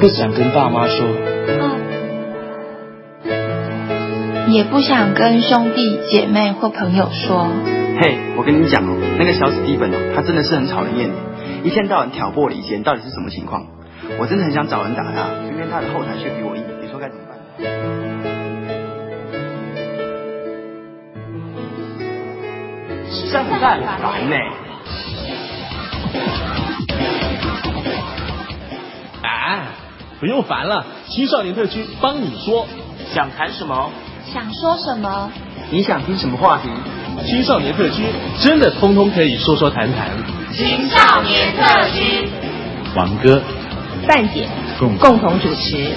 不想跟爸妈说， 也不想跟兄弟姐妹或朋友说。 嘿，我跟你讲哦，那个小史蒂芬哦，他真的是很讨人厌，一天到晚挑拨离间，到底是什么情况？我真的很想找人打他，偏偏他的后台却比我硬，你说该怎么办？圣诞烦呢？ 不用烦了，青少年特区帮你说。 想谈什么？ 想说什么？ 你想听什么话题？ 青少年特区真的通通可以说说谈谈。 青少年特区， 王哥、 范姐共同主持。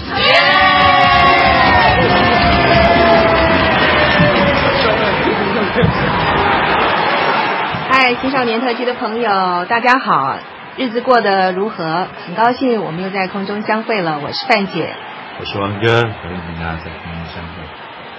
嗨，青少年特区的朋友，大家好，日子过得如何？很高兴我们又在空中相会了，我是范姐， 我是王哥，欢迎大家在空中相会。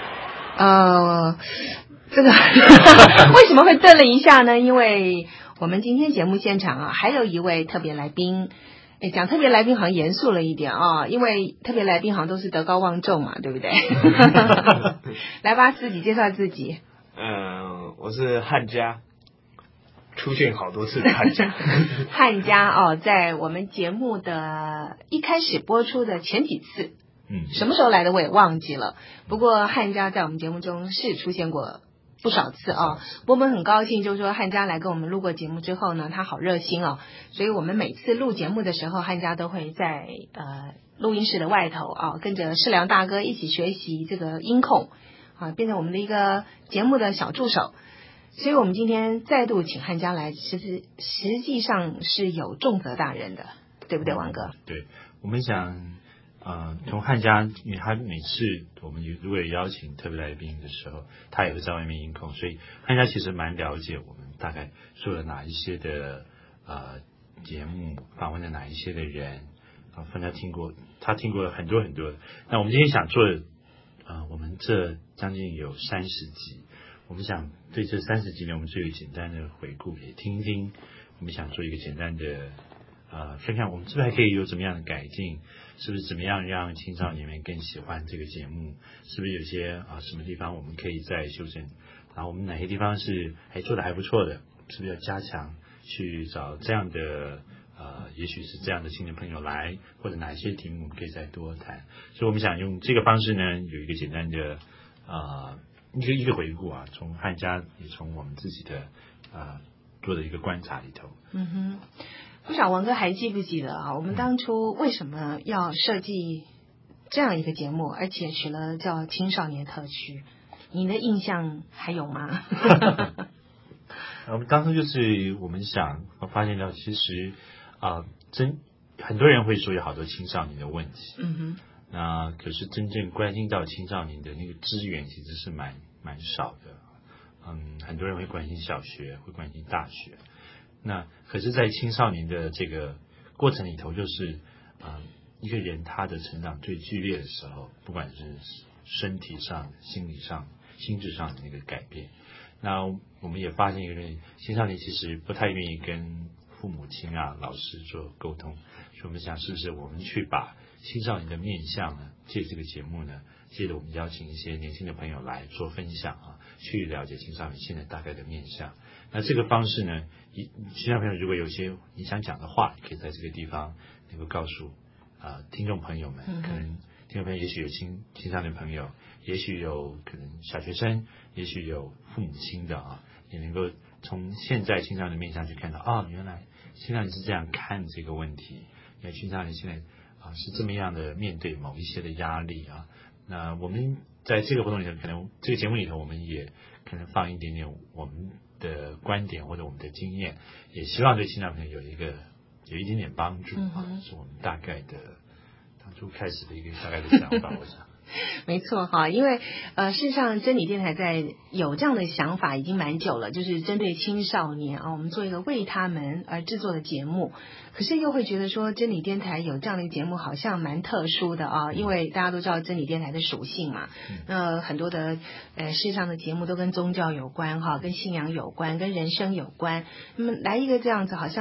这个为什么会顿了一下呢？因为我们今天节目现场还有一位特别来宾。讲特别来宾好像严肃了一点因为特别来宾好像都是德高望重嘛，对不对？来吧，自己介绍自己。 我是汉家，出现好多次的汉家。 汉家在我们节目的一开始播出的前几次，什么时候来的我也忘记了。不过汉家在我们节目中是出现过不少次我们很高兴，就是说汉家来跟我们录过节目之后呢，他好热心所以我们每次录节目的时候，汉家都会在录音室的外头跟着世良大哥一起学习这个音控变成我们的一个节目的小助手。所以我们今天再度请汉家来，实际上是有重责大任的，对不对，王哥？ 对，我们想从汉家，因为他每次我们如果有邀请特别来宾的时候，他也会在外面音控，所以汉家其实蛮了解我们大概做了哪一些的节目，访问了哪一些的人他听过很多很多。那我们今天想做我们这将近有30集，我们想对这30集呢，我们做一个简单的回顾，也听一听，我们想做一个简单的看看我们是不是还可以有怎么样的改进，是不是怎么样让青少年们更喜欢这个节目，是不是有些什么地方我们可以再修正，然后我们哪些地方是做得还不错的，是不是要加强，去找这样的也许是这样的青年朋友来，或者哪一些题目我们可以再多谈。所以我们想用这个方式呢，有一个简单的一个回顾从汉家也从我们自己的做的一个观察里头。 不晓王哥还记不记得我们当初为什么要设计这样一个节目，而且取了叫青少年特区？你的印象还有吗？ 我们当初就是我们发现到其实很多人会说有好多青少年的问题，那可是真正关心到青少年的那个资源其实是蛮少的。很多人会关心小学，会关心大学，那可是在青少年的这个过程里头，就是一个人他的成长最剧烈的时候，不管是身体上、心理上、心智上的那个改变。那我们也发现一个人青少年其实不太愿意跟父母亲老师做沟通，所以我们想是不是我们去把青少年的面向呢，借这个节目呢，借着我们邀请一些年轻的朋友来做分享去了解青少年现在大概的面向。那这个方式呢，青少年朋友如果有些你想讲的话，可以在这个地方能够告诉听众朋友们，可能听众朋友也许有青少年朋友，也许有可能小学生，也许有父母亲的也能够从现在青少年面向去看到原来青少年是这样看这个问题，原来青少年现在是这么样的面对某一些的压力那我们在这个活动里头，可能这个节目里头，我们也可能放一点点我们的观点或者我们的经验，也希望对青少年有一点点帮助是我们大概的当初开始的一个大概的想法，我想。 没错因为事实上真理电台在有这样的想法已经蛮久了，就是针对青少年我们做一个为他们而制作的节目。可是又会觉得说真理电台有这样的一个节目好像蛮特殊的因为大家都知道真理电台的属性嘛，那很多的世上的节目都跟宗教有关跟信仰有关，跟人生有关，那么来一个这样子好像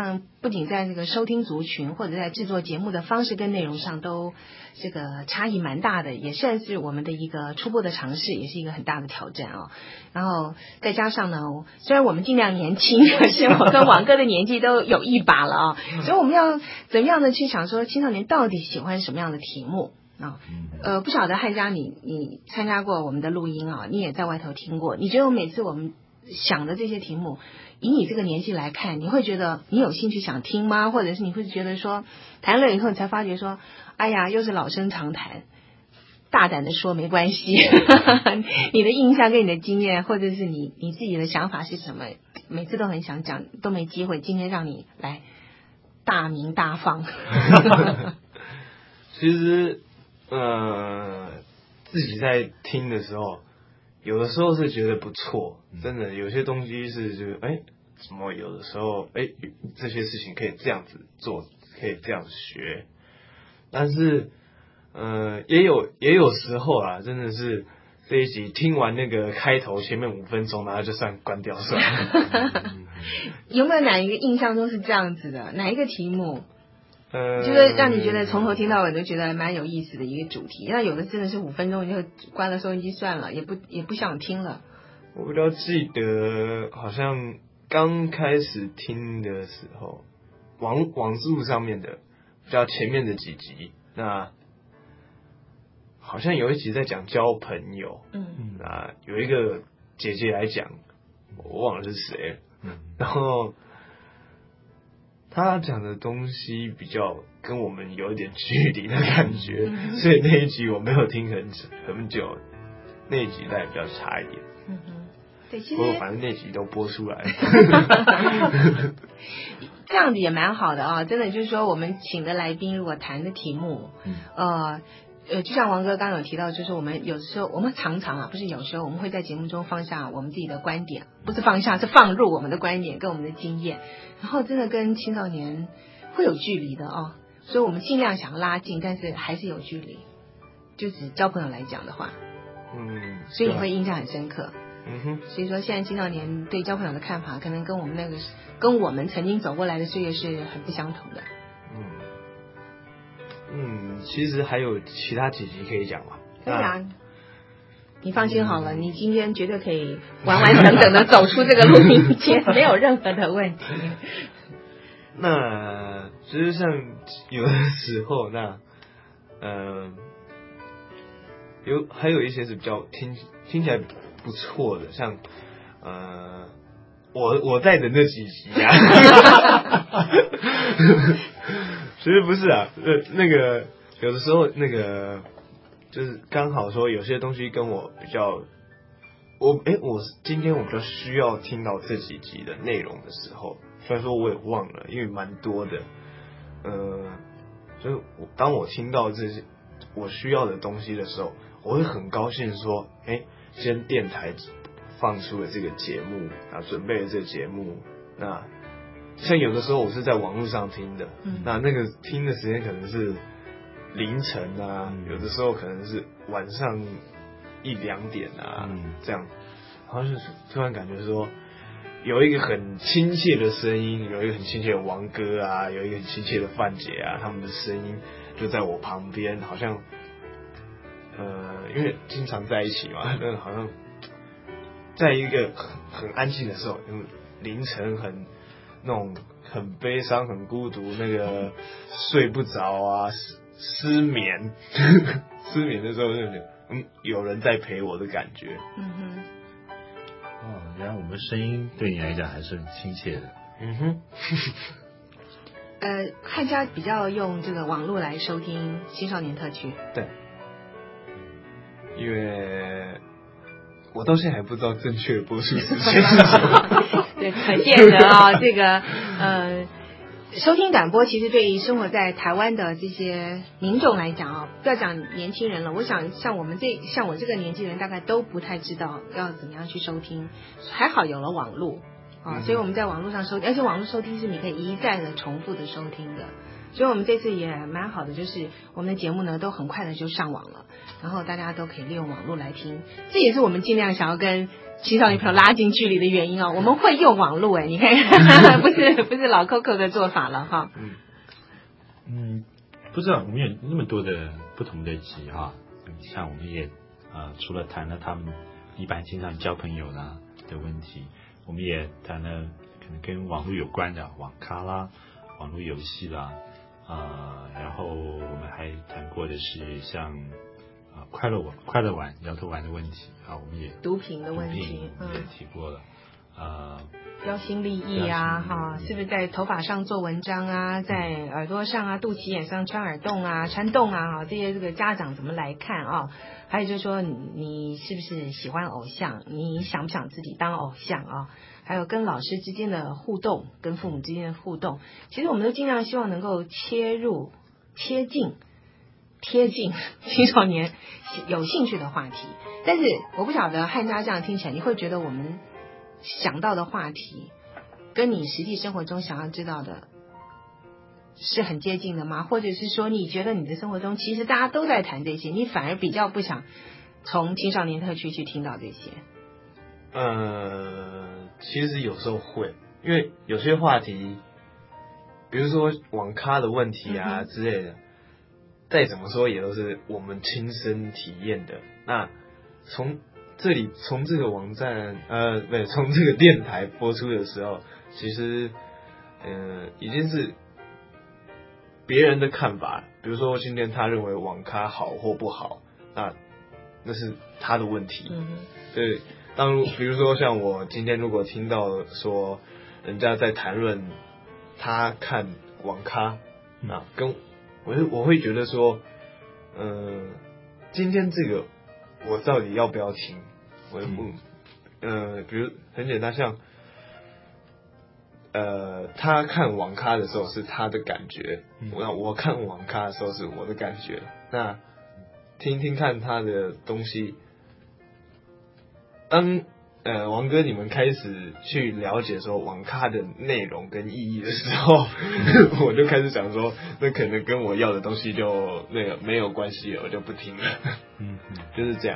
不仅在这个收听族群或者在制作节目的方式跟内容上都这个差异蛮大的，也算是我们的一个初步的尝试，也是一个很大的挑战哦。然后再加上呢，虽然我们尽量年轻，可是我跟王哥的年纪都有一把了啊，所以我们要怎么样的去想说青少年到底喜欢什么样的题目啊？不晓得汉家你参加过我们的录音啊，你也在外头听过，你觉得每次我们想的这些题目，以你这个年纪来看，你会觉得你有兴趣想听吗？或者是你会觉得说谈了以后你才发觉说，哎呀，又是老生常谈，大胆的说没关系。你的印象跟你的经验，或者是你自己的想法是什么？每次都很想讲，都没机会，今天让你来大鸣大放。 其实自己在听的时候，有的时候是觉得不错，真的有些东西是就怎么有的时候这些事情可以这样子做，可以这样学，但是也有时候啊，真的是这一集听完那个开头前面5分钟，然后就算关掉算了。 有没有哪一个印象中是这样子的？哪一个题目？就是让你觉得从头听到尾都觉得蛮有意思的一个主题。那有的真的是5分钟你就关了收音机算了，也不想听了。 我比较记得好像刚开始听的时候，网络上面的比较前面的几集，那好像有一集在讲交朋友，那有一个姐姐来讲，我忘了是谁了，然后他讲的东西比较跟我们有一点距离的感觉，所以那一集我没有听很久，那一集大概比较差一点。 对，其实不过反正那集都播出来了。 这样子也蛮好的啊，真的就是说我们请的来宾如果谈的题目，就像王哥刚刚有提到，就是我们有时候我们常常不是有时候我们会在节目中放下我们自己的观点，不是放下，是放入我们的观点跟我们的经验，然后真的跟青少年会有距离的啊，所以我们尽量想拉近，但是还是有距离。就只交朋友来讲的话，所以你会印象很深刻。所以说现在青少年对交朋友的看法，可能跟我们曾经走过来的岁月是很不相同的。 其实还有其他几集可以讲嘛？ 可以啊，你放心好了，你今天绝对可以完完整整的走出这个录音间，没有任何的问题。 那其实像有的时候，那还有一些是比较听起来不错的，像我在的那几集啊。其实不是啊，那个有的时候那个就是刚好说有些东西跟我比较，今天我比较需要听到这几集的内容的时候，虽然说我也忘了，因为蛮多的，就是当我听到这些我需要的东西的时候，我会很高兴说，今天电台放出了这个节目啊，准备了这个节目，那像有的时候我是在网络上听的，那个听的时间可能是凌晨啊，有的时候可能是晚上1-2点啊，这样，然后就突然感觉说有一个很亲切的声音，有一个很亲切的王哥啊，有一个很亲切的范姐啊，他们的声音就在我旁边，好像因为经常在一起嘛，那好像在一个很安静的时候，凌晨那种很悲伤、很孤独，那个睡不着啊，失眠的时候，就觉得有人在陪我的感觉。 原来我们声音对你来讲还是很亲切的。 汉家比较用这个网络来收听青少年特区。 对，因为我到现在还不知道正确的播出时间是什么。 对，可见的啊，这个收听短波其实对于生活在台湾的这些民众来讲啊，不要讲年轻人了，我想像我这个年纪人大概都不太知道要怎么样去收听，还好有了网络啊，所以我们在网络上收听，而且网络收听是你可以一再的重复的收听的， 所以我们这次也蛮好的，就是我们的节目呢都很快的就上网了，然后大家都可以利用网络来听，这也是我们尽量想要跟青少年朋友拉近距离的原因哦。我们会用网络你看不是老 Coco 的做法了哈。 不知道我们有那么多的不同的集哈，像我们也除了谈了他们一般经常交朋友啦的问题，我们也谈了可能跟网络有关的网咖啦、网络游戏啦，然后我们还谈过的是像快乐玩、摇头丸的问题啊，我们也毒品的问题， 我们也提过了， 标新立异啊，是不是在头发上做文章啊，在耳朵上啊、肚脐眼上穿耳洞啊、穿洞啊，这些这个家长怎么来看啊？还有就是说你是不是喜欢偶像？你想不想自己当偶像啊？还有跟老师之间的互动，跟父母之间的互动，其实我们都尽量希望能够贴近青少年有兴趣的话题。但是我不晓得汉家这样听起来，你会觉得我们想到的话题跟你实际生活中想要知道的是很接近的吗？或者是说你觉得你的生活中其实大家都在谈这些，你反而比较不想从青少年特区去听到这些？ 其实有时候会，因为有些话题比如说网咖的问题啊之类的，再怎么说也都是我们亲身体验的。那从这个网站从这个电台播出的时候，其实已经是别人的看法。比如说今天他认为网咖好或不好，那是他的问题。对，比如说像我今天如果听到说人家在谈论他看网咖，跟我会觉得说，今天这个我到底要不要听？比如很简单，像他看网咖的时候是他的感觉，我看网咖的时候是我的感觉。那听听看他的东西，当王哥你们开始去了解说网咖的内容跟意义的时候，我就开始想说，那可能跟我要的东西就没有关系了，我就不听了。就是这样。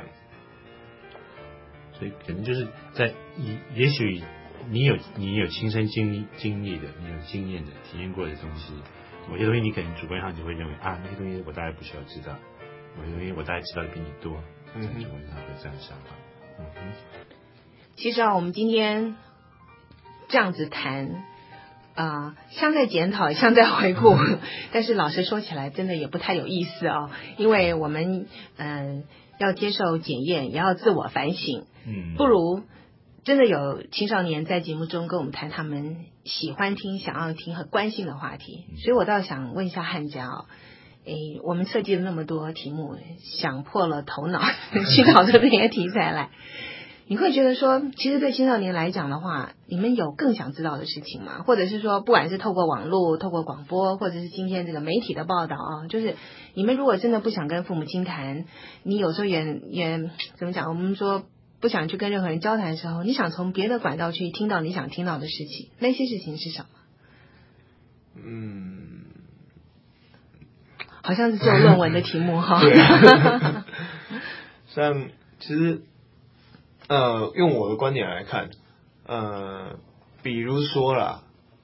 所以可能就是也许你有亲身经历的，你有经验的、体验过的东西，某些东西你可能主观上就会认为那些东西我大概不需要知道，某些东西我大概知道的比你多，主观上会这样想法。 其实我们今天这样子谈像在检讨，像在回顾，但是老实说起来，真的也不太有意思因为我们要接受检验，也要自我反省。不如真的有青少年在节目中跟我们谈他们喜欢听、想要听和关心的话题。所以我倒想问一下汉家我们设计了那么多题目，想破了头脑去找出这些题材来。你会觉得说，其实对青少年来讲的话，你们有更想知道的事情吗？或者是说，不管是透过网络、透过广播，或者是今天这个媒体的报道就是你们如果真的不想跟父母亲谈，你有时候也怎么讲？我们说不想去跟任何人交谈的时候，你想从别的管道去听到你想听到的事情，那些事情是什么？好像是做论文的题目哈。 像其实。用我的观点来看，比如说啦，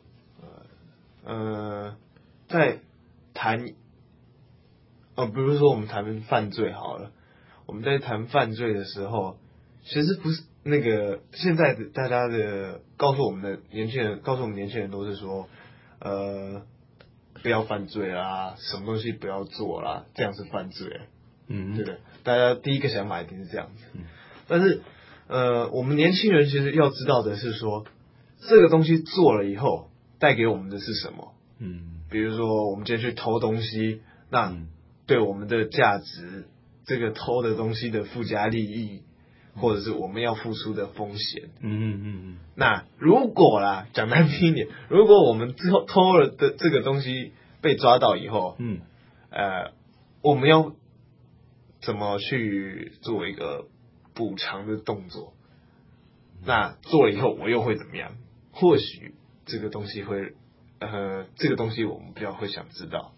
在谈，比如说我们谈犯罪好了，我们在谈犯罪的时候，其实不是那个现在的大家的告诉我们年轻人都是说，不要犯罪啦，什么东西不要做啦，这样是犯罪，对不对？大家第一个想法一定是这样子，但是。我们年轻人其实要知道的是说，这个东西做了以后带给我们的是什么？比如说我们今天去偷东西，那对我们的价值，这个偷的东西的附加利益，或者是我们要付出的风险。那如果啦，讲难听一点，如果我们偷了的这个东西被抓到以后，我们要怎么去做一个补偿的动作？那做了以后我又会怎么样？或许这个东西会这个东西我们比较会想知道。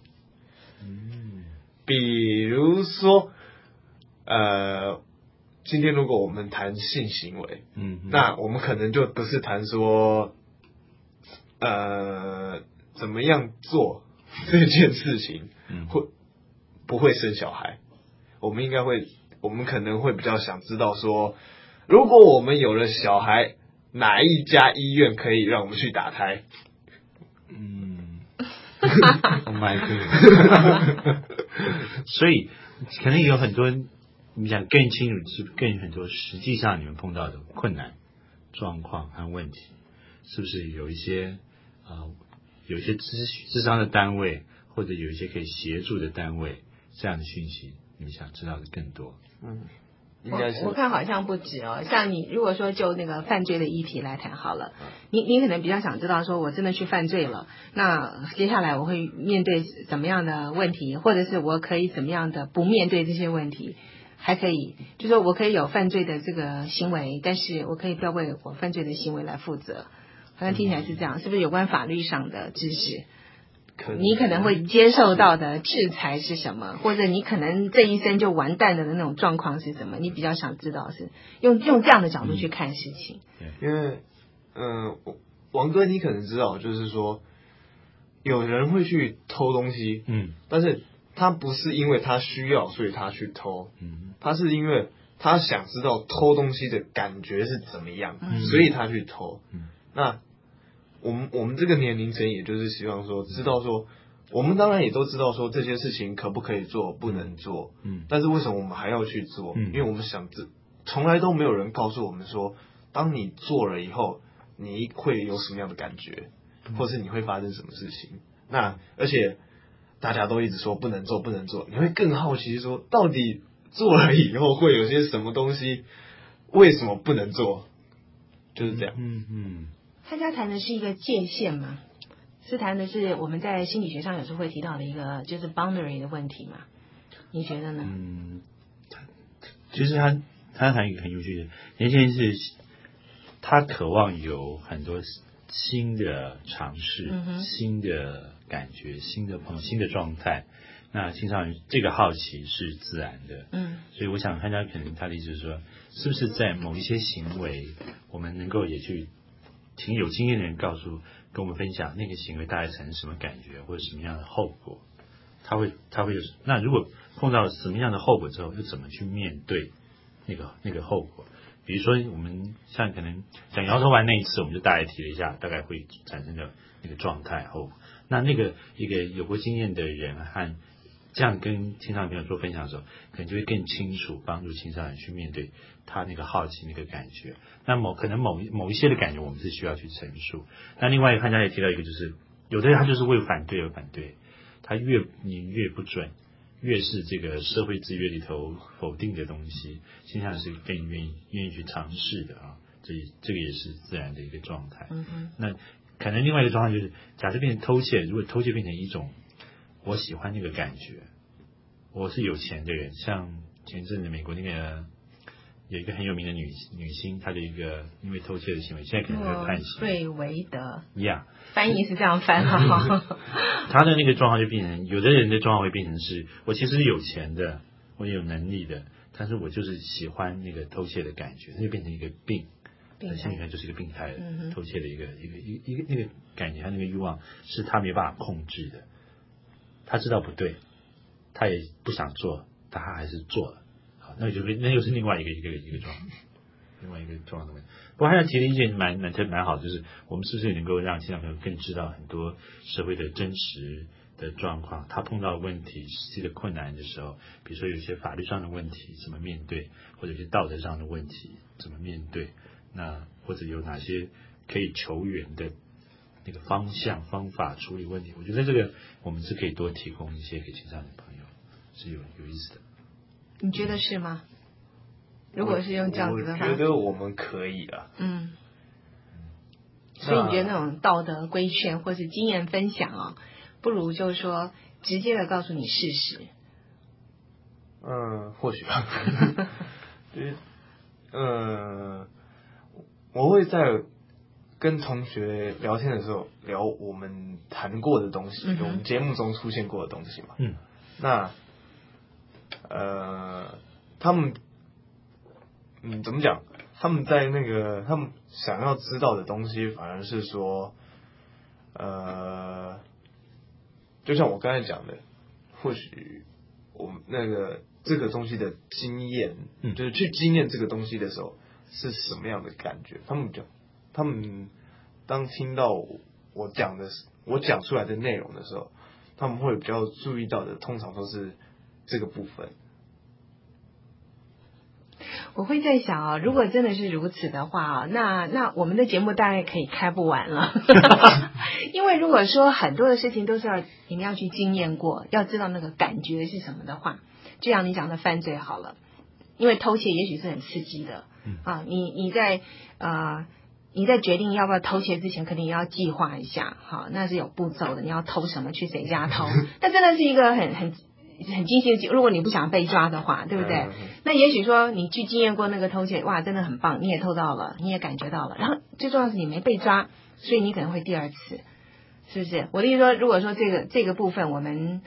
比如说今天如果我们谈性行为，那我们可能就不是谈说怎么样做这件事情会不会生小孩，我们可能会比较想知道说，如果我们有了小孩，哪一家医院可以让我们去打胎 ？Oh my god！ 所以可能有很多你想更清楚，是更很多实际上你们碰到的困难、状况和问题，是不是有一些諮商的单位，或者有一些可以协助的单位，这样的讯息你们想知道的更多？ 应该是我看好像不止哦。像你如果说就那个犯罪的议题来谈好了，你可能比较想知道说，我真的去犯罪了，那接下来我会面对怎么样的问题，或者是我可以怎么样的不面对这些问题，还可以就说我可以有犯罪的这个行为，但是我可以不要为我犯罪的行为来负责。好像听起来是这样，是不是有关法律上的知识？你可能会接受到的制裁是什么，或者你可能这一生就完蛋了的那种状况是什么？你比较想知道是用这样的角度去看事情。 因为王哥你可能知道，就是说有人会去偷东西，但是他不是因为他需要所以他去偷，他是因为他想知道偷东西的感觉是怎么样，所以他去偷。那我们这个年龄层，也就是希望说，知道说，我们当然也都知道说这些事情可不可以做，不能做，但是为什么我们还要去做？因为我们从来都没有人告诉我们说，当你做了以后，你会有什么样的感觉，或是你会发生什么事情。那而且大家都一直说不能做，不能做，你会更好奇说，到底做了以后会有些什么东西，为什么不能做？就是这样。 他家谈的是一个界限嘛，是谈的是我们在心理学上有时候会提到的一个就是 boundary 的问题嘛？你觉得呢？ 其实他谈一个很有趣的，年轻人是他渴望有很多新的尝试、新的感觉、新的朋友、新的状态。那青少年这个好奇是自然的，所以我想他家可能他的意思是说，是不是在某一些行为，我们能够也去请有经验的人跟我们分享那个行为大概产生什么感觉或者什么样的后果，他会那如果碰到什么样的后果之后，又怎么去面对那个后果？比如说我们像可能讲摇头丸那一次，我们就大概提了一下，大概会产生的那个状态后，那个一个有过经验的人和这样跟青少年朋友做分享的时候，可能就会更清楚帮助青少年去面对他那个好奇那个感觉。那可能某一些的感觉我们是需要去陈述。那另外一个汉家也提到一个，就是有的人他就是为反对而反对，他你越不准，越是这个社会制约里头否定的东西，青少年是更愿意去尝试的啊。这个也是自然的一个状态。那可能另外一个状态就是，假设变成偷窃，如果偷窃变成一种我喜欢那个感觉，我是有钱的人，像前阵子美国那个有一个很有名的女星，她的一个因为偷窃的行为，现在可能会判刑。 瑞维德， 翻译是这样翻哈。 他的那个状况就变成，有的人的状况会变成是，我其实是有钱的，我有能力的，但是我就是喜欢那个偷窃的感觉，那就变成一个病心理学就是一个病态偷窃的一个那个感觉，他那个欲望是他没办法控制的。他知道不对，他也不想做，但他还是做了。好，那又是另外一个状况，另外一个状况的问题。不过他提的意见蛮好的，就是我们是不是能够让青少年朋友更知道很多社会的真实的状况，他碰到的问题、实际的困难的时候，比如说有些法律上的问题怎么面对，或者有些道德上的问题怎么面对，那或者有哪些可以求援的那个方向方法处理问题，我觉得这个我们是可以多提供一些给青少年朋友，是有意思的。 你觉得是吗？如果是用这样子的方法， 我觉得我们可以啊。 所以你觉得那种道德规劝或是经验分享啊，不如就是说直接的告诉你事实。 或许吧。我会再跟同学聊天的时候聊我们谈过的东西，我们节目中出现过的东西嘛。那他们怎么讲？他们在那个他们想要知道的东西，反而是说，就像我刚才讲的，或许我们这个东西的经验，就是去经验这个东西的时候是什么样的感觉？他们当听到我讲出来的内容的时候，他们会比较注意到的，通常都是这个部分。 我会在想啊，如果真的是如此的话啊，那我们的节目大概可以开不完了。因为如果说很多的事情都是你们要去经验过，要知道那个感觉是什么的话，就像你讲的犯罪好了，因为偷窃也许是很刺激的啊，你在决定要不要偷窃之前，肯定要计划一下，好，那是有步骤的，你要偷什么，去谁家偷，那真的是一个很精细的，如果你不想被抓的话，对不对？那也许说你去经验过那个偷窃，哇，真的很棒，你也偷到了，你也感觉到了，然后最重要是你没被抓，所以你可能会第二次，是不是？我的意思说，如果说这个部分我们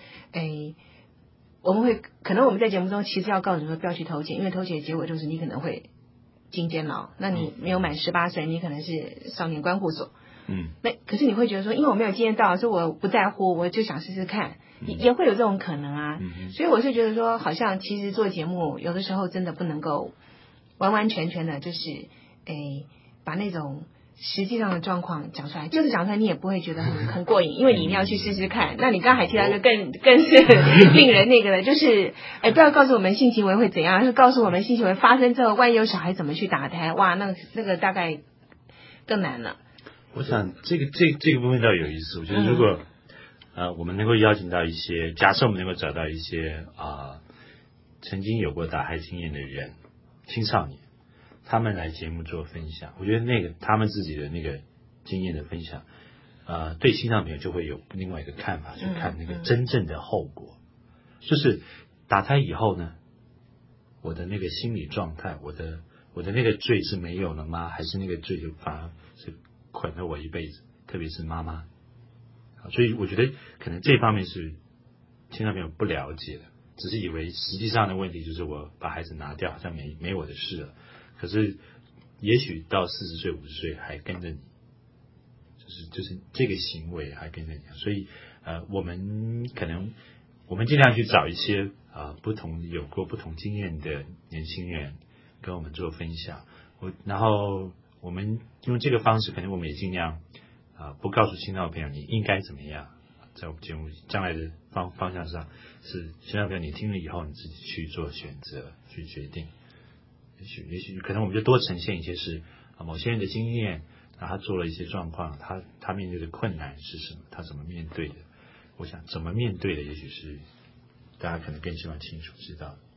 会可能我们在节目中其实要告诉你说不要去偷窃，因为偷窃的结果就是你可能会进监牢，那你没有满18岁，你可能是少年观护所。那可是你会觉得说，因为我没有经验到，所以我不在乎，我就想试试看，也会有这种可能啊。所以我是觉得说，好像其实做节目有的时候真的不能够完完全全的，就是把那种实际上的状况讲出来，就是讲出来你也不会觉得很过瘾，因为你一定要去试试看。那你刚才还提到一个更是令人那个的，就是不要告诉我们性行为会怎样，是告诉我们性行为发生之后，万一有小孩怎么去打胎，哇，那个大概更难了。 我想这个部分倒有意思。我觉得如果我们能够邀请到一些，假设我们能够找到一些曾经有过打胎经验的人，青少年，他们来节目做分享，我觉得他们自己的那个经验的分享，对青少年就会有另外一个看法，去看那个真正的后果，就是打胎以后呢，我的那个心理状态，我的那个罪是没有了吗？还是那个罪就反而是捆了我一辈子？特别是妈妈，所以我觉得可能这方面是青少年不了解的，只是以为实际上的问题就是我把孩子拿掉，好像没我的事了。可是也许到40岁50岁还跟着你，就是这个行为还跟着你。所以我们尽量去找一些有过不同经验的年轻人跟我们做分享。然后我们用这个方式，可能我们也尽量不告诉青少年朋友你应该怎么样，在我们节目将来的方向上，是青少年朋友你听了以后你自己去做选择，去决定。也许可能我们就多呈现一些是某些人的经验，他做了一些状况，他面对的困难是什么，他怎么面对的。我想怎么面对的，也许是大家可能更希望清楚知道的。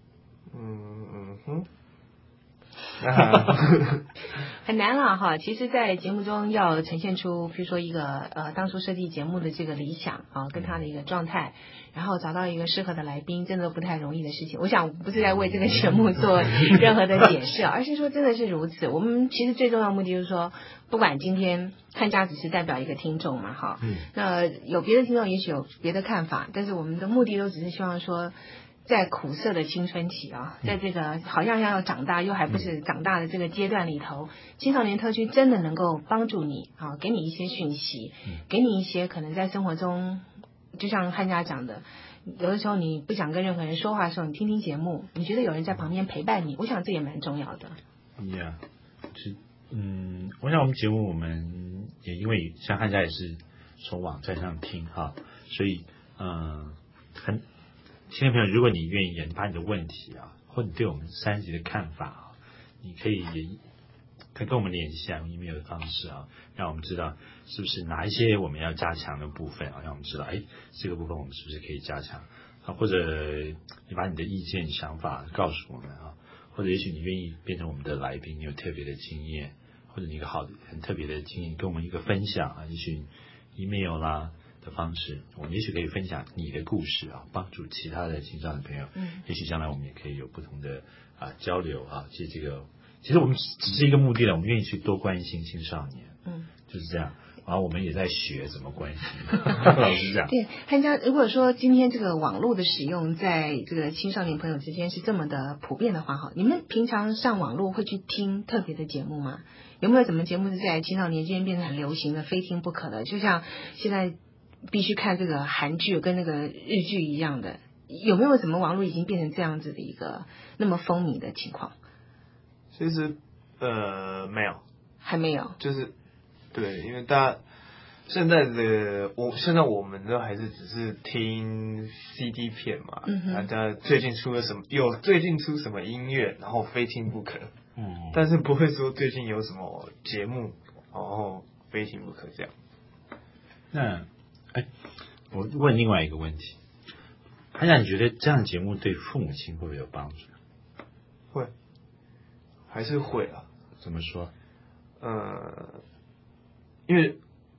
很难了哈。其实在节目中要呈现出比如说一个当初设计节目的这个理想跟他的一个状态，然后找到一个适合的来宾，真的不太容易的事情。我想不是在为这个节目做任何的解释，而是说真的是如此。我们其实最重要的目的就是说，不管今天汉家只是代表一个听众嘛哈，那有别的听众也许有别的看法，但是我们的目的都只是希望说，在苦涩的青春期在这个好像要长大又还不是长大的这个阶段里头，青少年特区真的能够帮助你给你一些讯息，给你一些可能在生活中，就像汉家讲的，有的时候你不想跟任何人说话的时候，你听听节目，你觉得有人在旁边陪伴你，我想这也蛮重要的。 我想我们节目我们也因为像汉家也是从网站上听所以亲爱朋友，如果你愿意把你的问题或者你对我们3集的看法你可以跟我们联系用 email 的方式让我们知道是不是哪一些我们要加强的部分让我们知道这个部分我们是不是可以加强或者你把你的意见想法告诉我们或者也许你愿意变成我们的来宾，你有特别的经验，或者你有一个很特别的经验跟我们一个分享也许 email 啦的方式，我们也许可以分享你的故事帮助其他的青少年朋友。也许将来我们也可以有不同的交流其实我们只是一个目的了，我们愿意去多关心青少年。 就是这样。然后我们也在学怎么关心，老实讲。 对，汉家，如果说今天这个网络的使用在这个青少年朋友之间是这么的普遍的话，哈，你们平常上网络会去听特别的节目吗？有没有什么节目是在青少年之间变得很流行的，非听不可的？就像现在必须看这个韩剧跟那个日剧一样的，有没有什么网络已经变成这样子的一个那么风靡的情况？ 其实没有， 还没有， 就是对，因为大家现在我们都还是只是听 CD 片嘛，大家最近出什么音乐，然后非听不可，但是不会说最近有什么节目，然后非听不可这样。 那我问另外一个问题，汉家，你觉得这样的节目对父母亲会不会有帮助？ 会，还是会啊。 怎么说？ 因为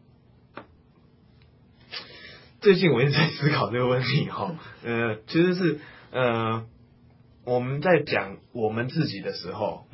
最近我一直在思考这个问题哈，其实是我们在讲我们自己的时候，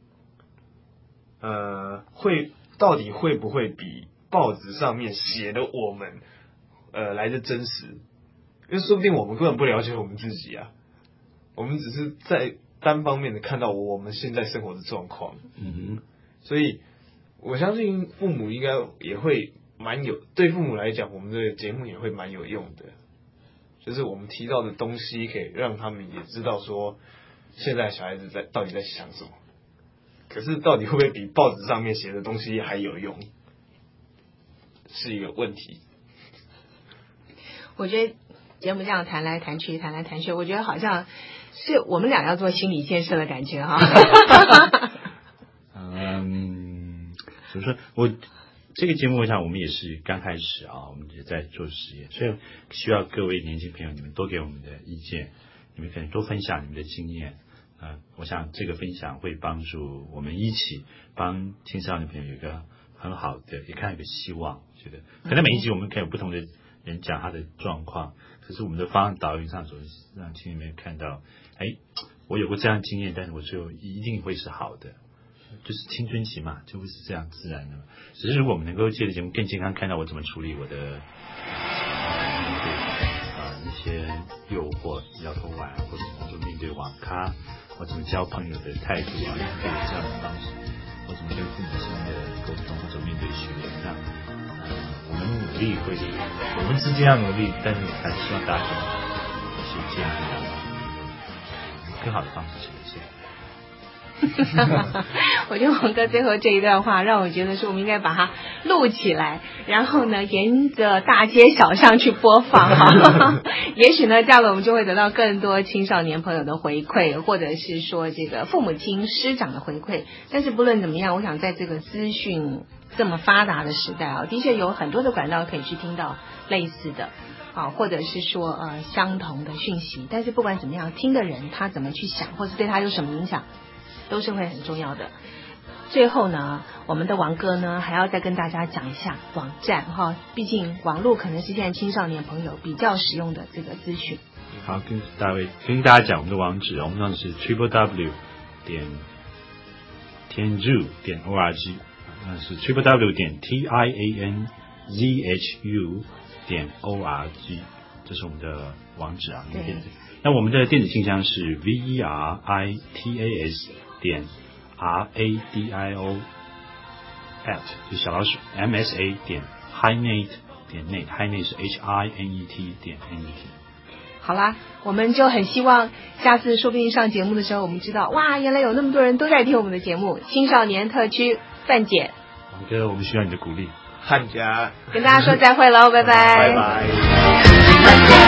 到底会不会比报纸上面写的我们来的真实？因为说不定我们根本不了解我们自己啊，我们只是在单方面的看到我们现在生活的状况，所以我相信父母应该也会对父母来讲，我们的节目也会蛮有用的，就是我们提到的东西可以让他们也知道说现在小孩子到底在想什么，可是到底会不会比报纸上面写的东西还有用，是一个问题。 我觉得节目这样谈来谈去，我觉得好像是我们俩要做心理建设的感觉哈。 怎么说？这个节目，我想我们也是刚开始啊，我们也在做实验，所以需要各位年轻朋友，你们多给我们的意见，你们可以多分享你们的经验。我想这个分享会帮助我们一起帮青少年朋友有一个很好的，也看到一个希望。觉得可能每一集我们可以有不同的人讲他的状况，可是我们的方案导引上所让青年朋友看到，我有过这样的经验，但是我最后一定会是好的。就是青春期嘛，就会是这样自然的。只是如果我们能够借着节目更健康看到我怎么处理我的一些诱惑、摇头丸，或者怎么面对网咖，我怎么交朋友的态度啊，用这样的方式，我怎么跟父母亲的沟通，或者面对学业，那我们努力会，我们之间要努力，但是还是希望大家一些建议更好的方式呈现。 我觉得王哥最后这一段话让我觉得说我们应该把它录起来，然后呢沿着大街小巷去播放哈。也许呢这样我们就会得到更多青少年朋友的回馈，或者是说这个父母亲师长的回馈。但是不论怎么样，我想在这个资讯这么发达的时代啊，的确有很多的管道可以去听到类似的或者是说相同的讯息。但是不管怎么样，听的人他怎么去想，或是对他有什么影响，都是会很重要的。最后呢，我们的王哥呢还要再跟大家讲一下网站哈，毕竟网络可能是现在青少年朋友比较使用的这个资讯。 好，跟大家讲我们的网址，我们网址是 www.tianzhu.org， 那是 www.tianzhu.org， 这是我们的网址啊。那我们的电子信箱是 veritas.radio@ 就小老鼠 msa.hinet.net， hinet 是 hinet.net。 好啦，我们就很希望下次说不定上节目的时候，我们知道哇，原来有那么多人都在听我们的节目。青少年特区范姐， 王哥，我们需要你的鼓励。 汉家跟大家说再会喽，拜拜。 拜拜。